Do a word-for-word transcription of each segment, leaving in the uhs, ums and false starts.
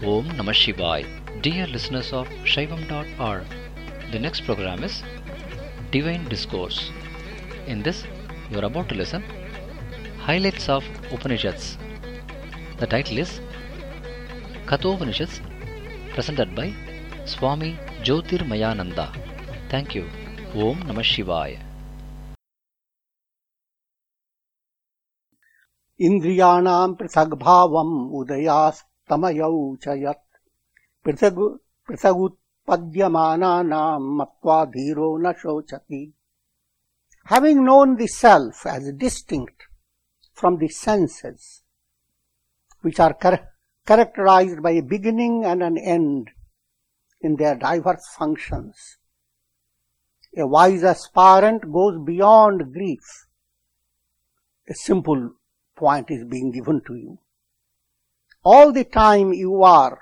Om Namah Shivaya. Dear listeners of Shaivam dot org, the next program is Divine Discourse. In this, you are about to listen Highlights of Upanishads. The title is Kathopanishads, presented by Swami Jyotirmayananda. Thank you. Om Namah Shivaya. Indriyanam prithagbhavam udayastamayau chayat prithag prithagutpadyamananam matva dhiro na shochati. Having known the self as distinct from the senses, which are char- characterized by a beginning and an end in their diverse functions, a wise aspirant goes beyond grief. A simple point is being given to you. All the time you are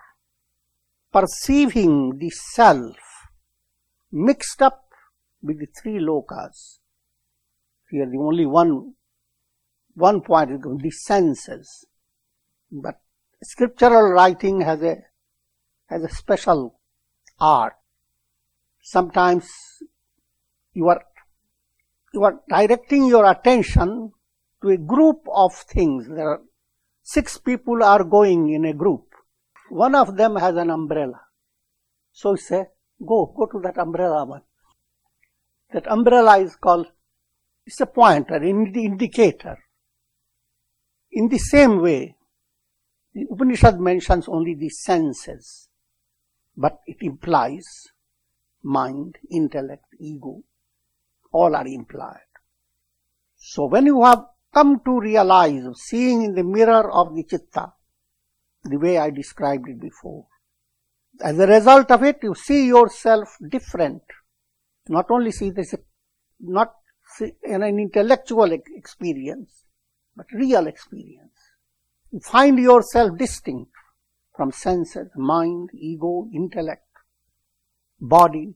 perceiving the self mixed up with the three lokas. Here the only one, one point is the senses. But scriptural writing has a, has a special art. Sometimes you are, you are directing your attention to a group of things. There are six people are going in a group. One of them has an umbrella. So you say, go, go to that umbrella one. That umbrella is called, it's a pointer, an indicator. In the same way, the Upanishad mentions only the senses, but it implies mind, intellect, ego, all are implied. So when you have come to realize, seeing in the mirror of the chitta, the way I described it before, as a result of it, you see yourself different. Not only see this, not in an intellectual experience, but real experience. You find yourself distinct from senses, mind, ego, intellect, body.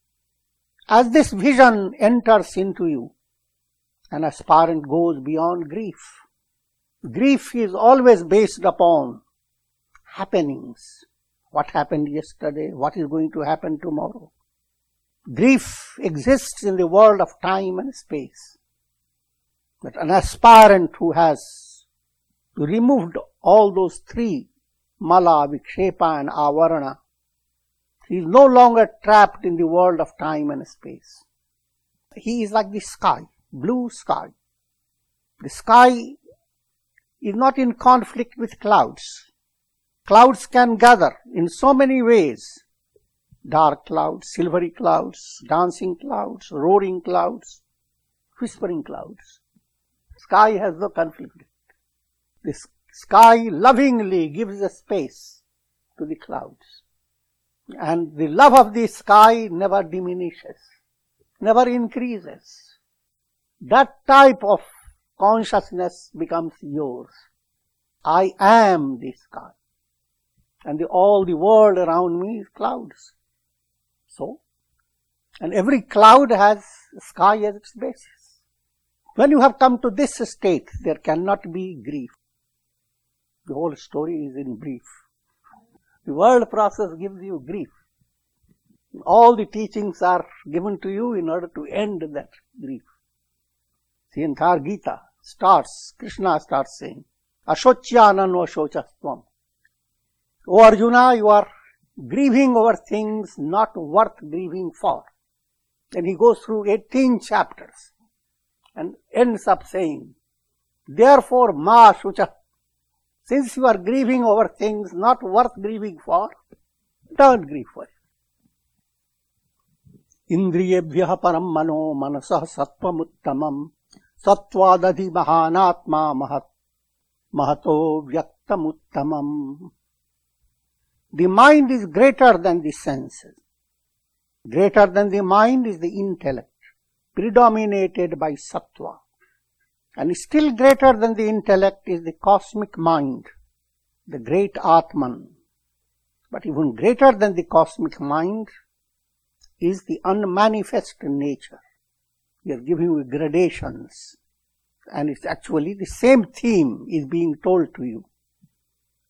As this vision enters into you, an aspirant goes beyond grief. Grief is always based upon happenings. What happened yesterday? What is going to happen tomorrow? Grief exists in the world of time and space. But an aspirant who has removed all those three, mala, vikshepa and avarana, he is no longer trapped in the world of time and space. He is like the sky. Blue sky. The sky is not in conflict with clouds. Clouds can gather in so many ways. Dark clouds, silvery clouds, dancing clouds, roaring clouds, whispering clouds. Sky has no conflict with it. The sky lovingly gives a space to the clouds. And the love of the sky never diminishes, never increases. That type of consciousness becomes yours. I am the sky. And the, all the world around me is clouds. So, and every cloud has sky as its basis. When you have come to this state, there cannot be grief. The whole story is in brief. The world process gives you grief. All the teachings are given to you in order to end that grief. The entire Gita starts, Krishna starts saying, Ashochyanano shochastvam. O Arjuna, you are grieving over things not worth grieving for. And he goes through eighteen chapters and ends up saying, therefore, ma shucha, since you are grieving over things not worth grieving for, don't grieve for it. Indriyebhyaha param mano manasah sattvam uttamam sattvadadhi mahanatma mahat mahato vyaktam uttamam. The mind is greater than the senses. Greater than the mind is the intellect, predominated by sattva. And still greater than the intellect is the cosmic mind, the great Atman. But even greater than the cosmic mind is the unmanifest nature. We are giving you gradations, and it's actually the same theme is being told to you.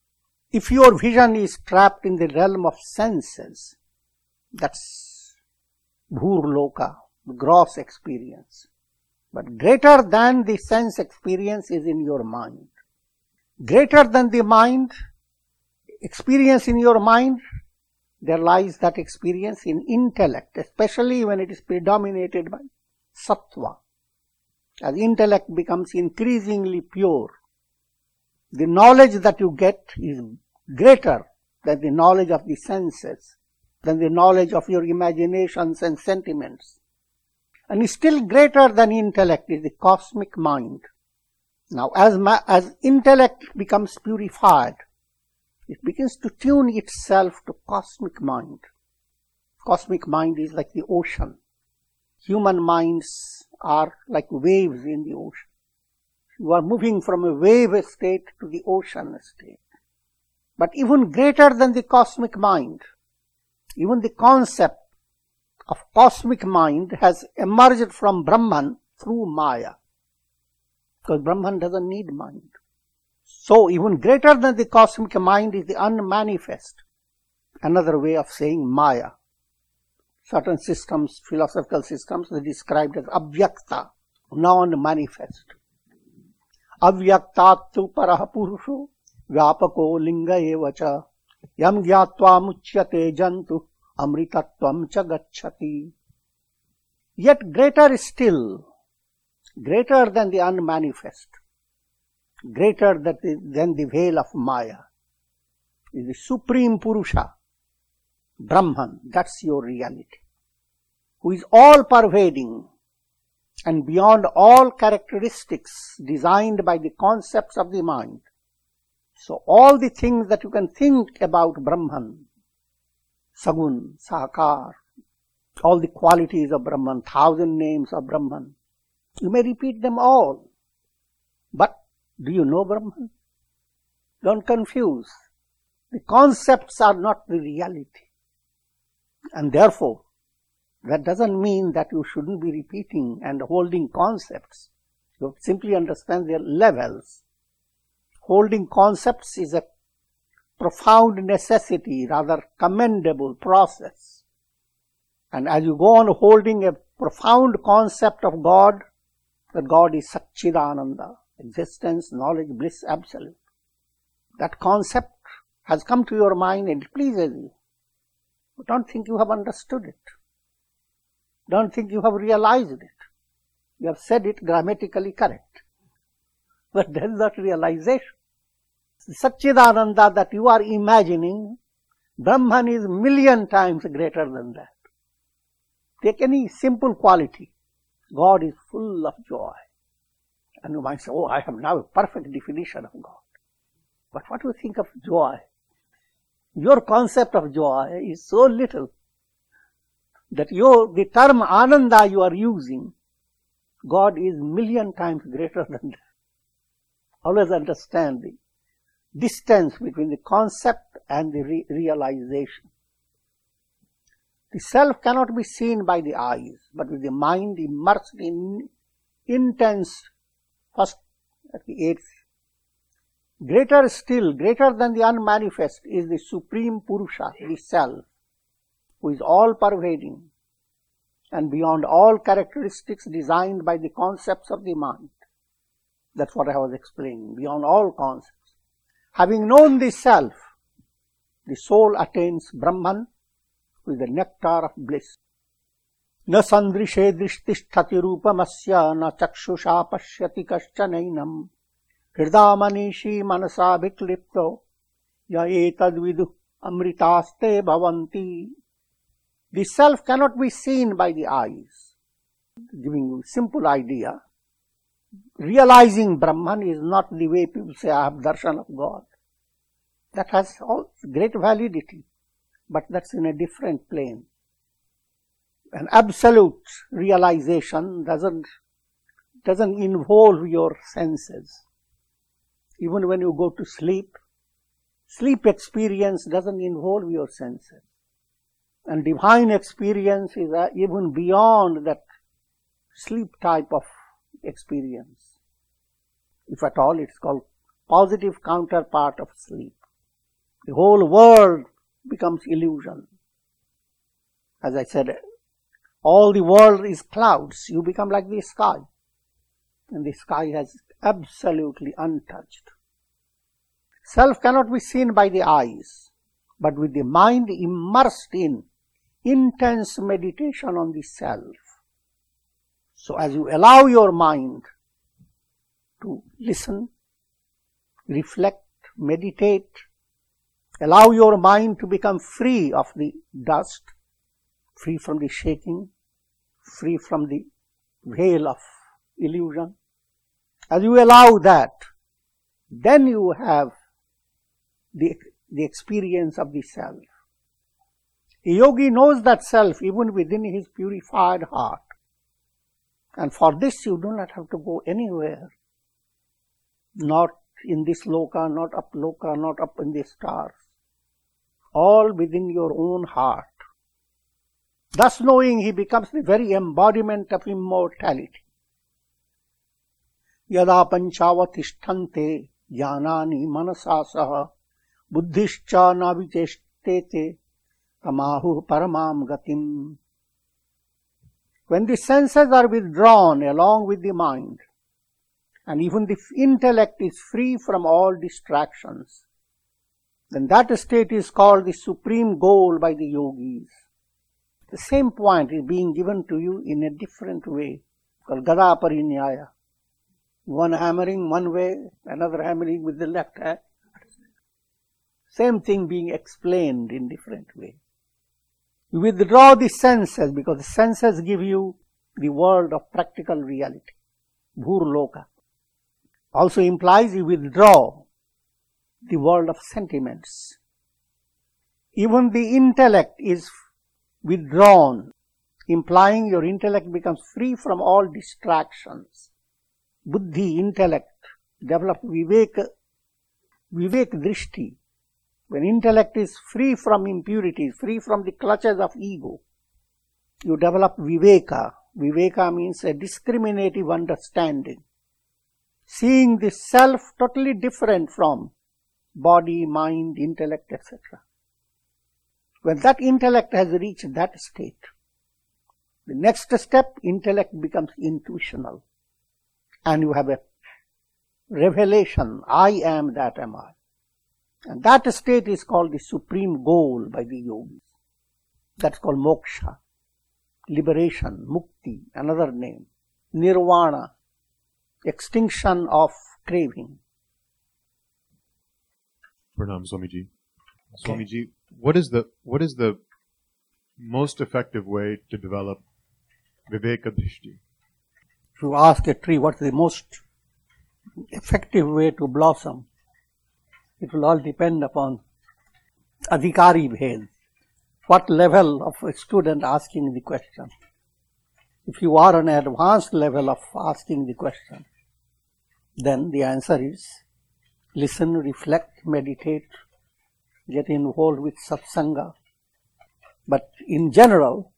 If your vision is trapped in the realm of senses, that's bhurloka, the gross experience. But greater than the sense experience is in your mind. Greater than the mind, experience in your mind, there lies that experience in intellect, especially when it is predominated by sattva. As intellect becomes increasingly pure, the knowledge that you get is greater than the knowledge of the senses, than the knowledge of your imaginations and sentiments. And still greater than intellect is the cosmic mind. Now, as, ma- as intellect becomes purified, it begins to tune itself to cosmic mind. Cosmic mind is like the ocean. Human minds are like waves in the ocean. You are moving from a wave state to the ocean state. But even greater than the cosmic mind, even the concept of cosmic mind has emerged from Brahman through Maya. Because Brahman doesn't need mind. So even greater than the cosmic mind is the unmanifest. Another way of saying Maya. Certain systems, philosophical systems, are described as avyakta, non-manifest. Avyaktattu paraha purusho vyapako linga evacha yam gyatva muchyate jantu amritatvam cha gacchati. Yet greater still, greater than the unmanifest, greater than the, than the veil of Maya, is the Supreme Purusha, Brahman. That's your reality, who is all-pervading and beyond all characteristics designed by the concepts of the mind. So all the things that you can think about Brahman, Sagun, Sakar, all the qualities of Brahman, thousand names of Brahman, you may repeat them all. But do you know Brahman? Don't confuse. The concepts are not the reality. And therefore, that doesn't mean that you shouldn't be repeating and holding concepts. You simply understand their levels. Holding concepts is a profound necessity, rather commendable process. And as you go on holding a profound concept of God, that God is Satchidananda, existence, knowledge, bliss, absolute. That concept has come to your mind and it pleases you. But don't think you have understood it. Don't think you have realized it. You have said it grammatically correct. But that is not realization. Satchidananda that you are imagining, Brahman is million times greater than that. Take any simple quality. God is full of joy. And you might say, oh, I have now a perfect definition of God. But what do you think of joy? Your concept of joy is so little that your, the term Ananda you are using, God is million times greater than that. Always understand the distance between the concept and the re- realization. The self cannot be seen by the eyes, but with the mind immersed in intense, first at the eighth. Greater still, greater than the unmanifest is the Supreme Purusha, the self, who is all-pervading and beyond all characteristics designed by the concepts of the mind. That's what I was explaining, beyond all concepts. Having known the self, the soul attains Brahman, who is the nectar of bliss. Na sandrishe drishtisthati rupamasya na chakshusha pashyati kaschanainam hridamanishi manasa viklipto ya etadvidu amritaste bhavanti. The self cannot be seen by the eyes. Giving you a simple idea, realizing Brahman is not the way people say, I have darshan of God. That has all great validity, but that's in a different plane. An absolute realization doesn't, doesn't involve your senses. Even when you go to sleep, sleep experience doesn't involve your senses. And divine experience is uh, even beyond that sleep type of experience. If at all, it's called positive counterpart of sleep. The whole world becomes illusion. As I said, all the world is clouds. You become like the sky. And the sky has absolutely untouched. Self cannot be seen by the eyes, but with the mind immersed in intense meditation on the self. So as you allow your mind to listen, reflect, meditate, allow your mind to become free of the dust, free from the shaking, free from the veil of illusion. As you allow that, then you have the, the experience of the self. A yogi knows that self even within his purified heart. And for this you do not have to go anywhere. Not in this loka, not up loka, not up in the stars. All within your own heart. Thus knowing, he becomes the very embodiment of immortality. Yada panchavatishtante jnanani manasa saha buddhischa navicheshtete tamahu paramam gatim. When the senses are withdrawn along with the mind, and even the intellect is free from all distractions, then that state is called the supreme goal by the yogis. The same point is being given to you in a different way, called Gada Parinyaya. One hammering one way, another hammering with the left hand. Same thing being explained in different way. You withdraw the senses because the senses give you the world of practical reality. Bhurloka. Also implies you withdraw the world of sentiments. Even the intellect is withdrawn, implying your intellect becomes free from all distractions. Buddhi, intellect, develop vivek, vivek drishti. When intellect is free from impurities, free from the clutches of ego, you develop viveka. Viveka means a discriminative understanding. Seeing the self totally different from body, mind, intellect, et cetera. When that intellect has reached that state, the next step, intellect becomes intuitional. And you have a revelation, I am that am I. And that state is called the supreme goal by the yogis. That's called moksha, liberation, mukti, another name, nirvana, extinction of craving. Pranam, Swamiji. Okay. Swamiji, what is the what is the most effective way to develop viveka drishti? If you ask a tree what's the most effective way to blossom, it will all depend upon adhikari bhed, what level of a student asking the question. If you are on an advanced level of asking the question, then the answer is listen, reflect, meditate, get involved with satsanga. But in general,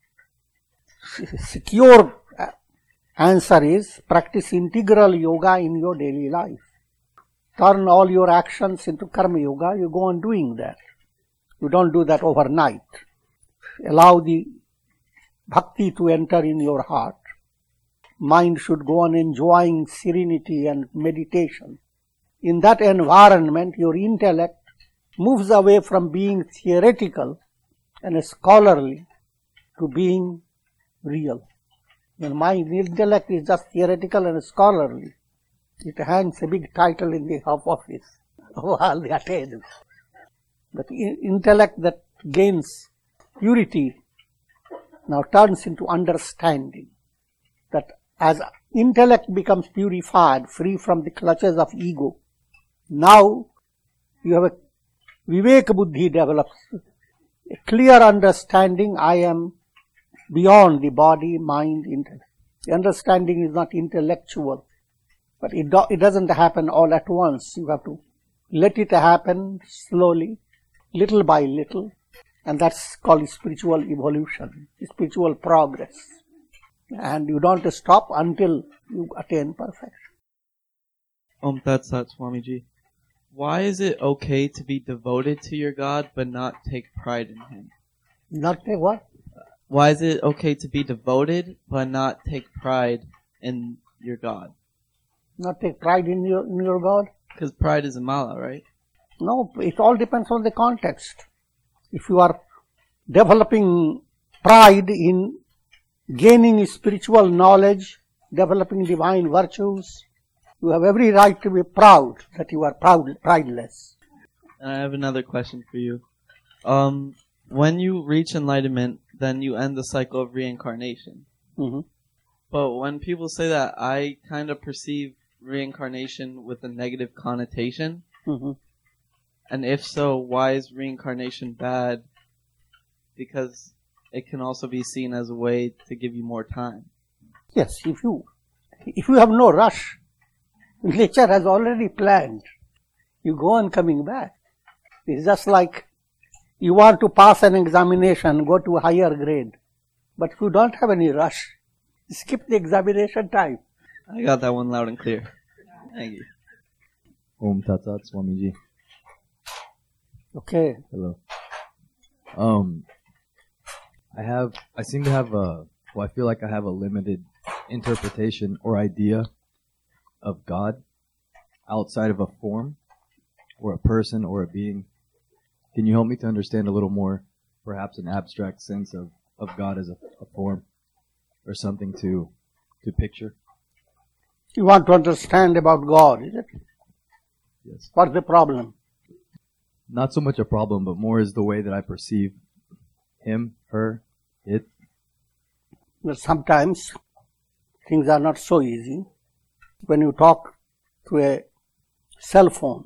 secure answer is practice integral yoga in your daily life. Turn all your actions into karma yoga. You go on doing that. You don't do that overnight. Allow the bhakti to enter in your heart. Mind should go on enjoying serenity and meditation. In that environment, your intellect moves away from being theoretical and scholarly to being real. When my intellect is just theoretical and scholarly, it hangs a big title in the office of all the attendants. But intellect that gains purity now turns into understanding. That as intellect becomes purified, free from the clutches of ego, now you have a viveka buddhi develops, a clear understanding, I am beyond the body, mind, intellect. The understanding is not intellectual, but it, do, it doesn't happen all at once. You have to let it happen slowly, little by little, and that's called spiritual evolution, spiritual progress. And you don't stop until you attain perfection. Om Tat Sat, Swamiji. why is it okay to be devoted to your God but not take pride in Him? Not take what? Why is it okay to be devoted but not take pride in your God? Not take pride in your in your God? Because pride is a mala, right? No, it all depends on the context. If you are developing pride in gaining spiritual knowledge, developing divine virtues, you have every right to be proud that you are proud, prideless. And I have another question for you. Um, when you reach enlightenment, then you end the cycle of reincarnation. Mm-hmm. But when people say that, I kind of perceive reincarnation with a negative connotation. Mm-hmm. And if so, why is reincarnation bad? Because it can also be seen as a way to give you more time. Yes, if you if you have no rush, nature has already planned. You go on coming back. It's just like you want to pass an examination, go to a higher grade. But if you don't have any rush, skip the examination time. I got that one loud and clear. Thank you. Om Tat Sat Swamiji. Okay. Hello. Um, I have, I seem to have a, well, I feel like I have a limited interpretation or idea of God outside of a form or a person or a being. Can you help me to understand a little more, perhaps an abstract sense of, of God as a, a form or something to, to picture? You want to understand about God, is it? Yes. What's the problem? Not so much a problem, but more is the way that I perceive him, her, it. But sometimes things are not so easy. When you talk to a cell phone,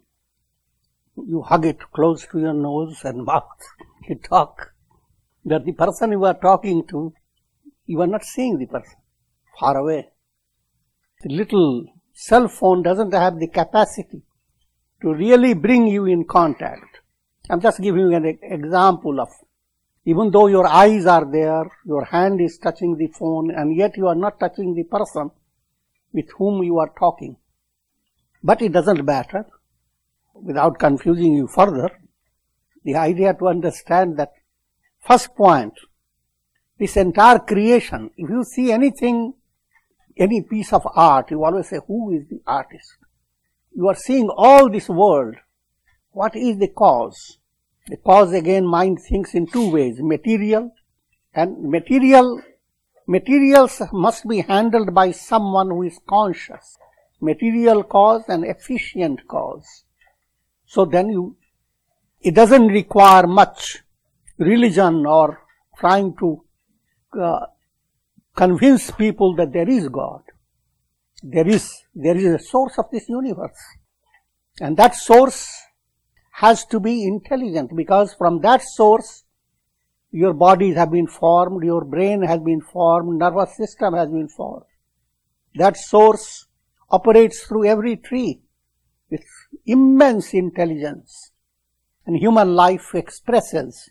you hug it close to your nose and mouth. You talk. That the person you are talking to, you are not seeing the person. Far away. The little cell phone doesn't have the capacity to really bring you in contact. I'm just giving you an example of, even though your eyes are there, your hand is touching the phone, and yet you are not touching the person with whom you are talking. But it doesn't matter. Without confusing you further, the idea to understand that first point, this entire creation, if you see anything, any piece of art, you always say, who is the artist? You are seeing all this world. What is the cause? The cause, again, mind thinks in two ways, material and material. Materials must be handled by someone who is conscious. Material cause and efficient cause. So then you, it doesn't require much religion or trying to uh, convince people that there is God. There is, there is a source of this universe. And that source has to be intelligent, because from that source, your bodies have been formed, your brain has been formed, nervous system has been formed. That source operates through every tree with immense intelligence. And human life expresses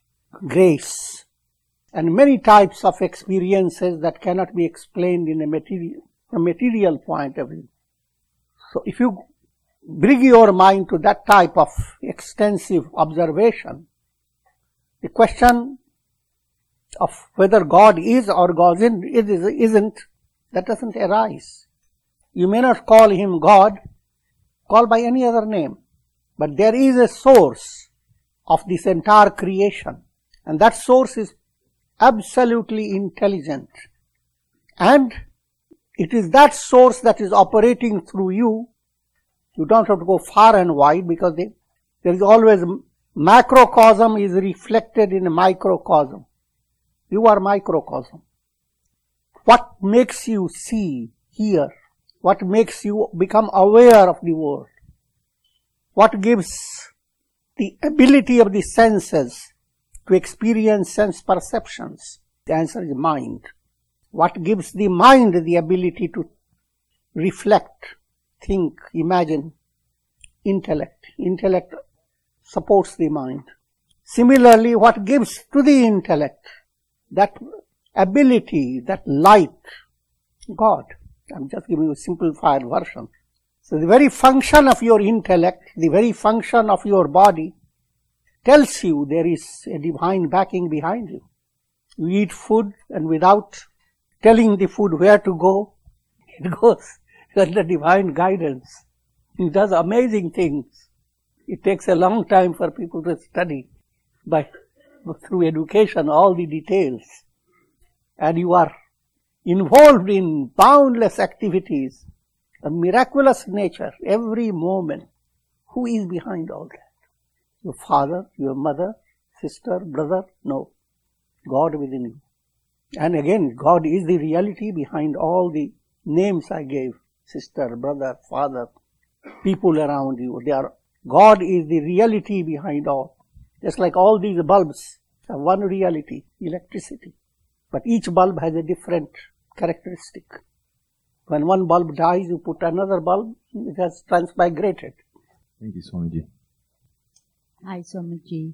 grace and many types of experiences that cannot be explained in a material, from a material point of view. So if you bring your mind to that type of extensive observation, the question of whether God is or God isn't, that doesn't arise. You may not call him God, call by any other name, but there is a source of this entire creation, and that source is absolutely intelligent, and it is that source that is operating through you. You don't have to go far and wide, because they, there is always macrocosm is reflected in a microcosm. You are microcosm. What makes you see, hear? What makes you become aware of the world? What gives the ability of the senses to experience sense perceptions? The answer is mind. What gives the mind the ability to reflect, think, imagine? Intellect. Intellect supports the mind. Similarly, what gives to the intellect that ability, that light? God. I'm just giving you a simplified version. So the very function of your intellect, the very function of your body tells you there is a divine backing behind you. You eat food and without telling the food where to go, it goes under divine guidance. It does amazing things. It takes a long time for people to study by through education all the details. And you are involved in boundless activities of miraculous nature every moment. Who is behind all that? Your father, your mother, sister, brother? No. God within you. And again, God is the reality behind all the names I gave. Sister, brother, father, people around you. They are, God is the reality behind all. Just like all these bulbs have one reality, electricity. But each bulb has a different characteristic. When one bulb dies, you put another bulb, it has transmigrated. Thank you, Swamiji. Hi, Swamiji.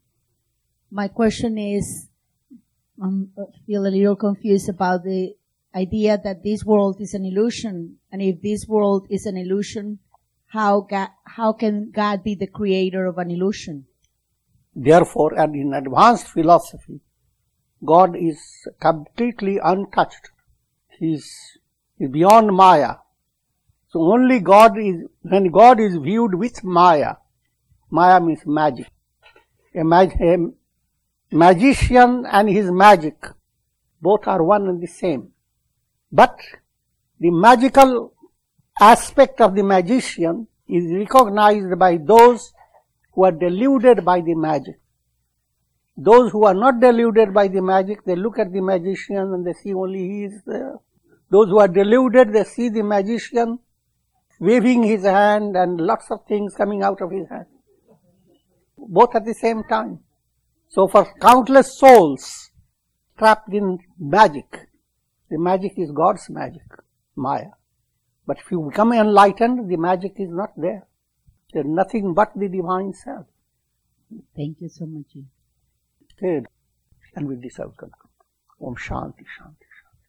My question is, um, I feel a little confused about the idea that this world is an illusion. And if this world is an illusion, how God, how can God be the creator of an illusion? Therefore, and in advanced philosophy, God is completely untouched. He is beyond Maya. So only God is, when God is viewed with Maya, Maya means magic. A, mag- a magician and his magic, both are one and the same. But the magical aspect of the magician is recognized by those who are deluded by the magic. Those who are not deluded by the magic, they look at the magician and they see only he is there. Those who are deluded, they see the magician waving his hand and lots of things coming out of his hand. Both at the same time. So for countless souls trapped in magic, the magic is God's magic, Maya. But if you become enlightened, the magic is not there. There is nothing but the divine self. Thank you so much. Good. And with this I will conclude. Om Shanti Shanti.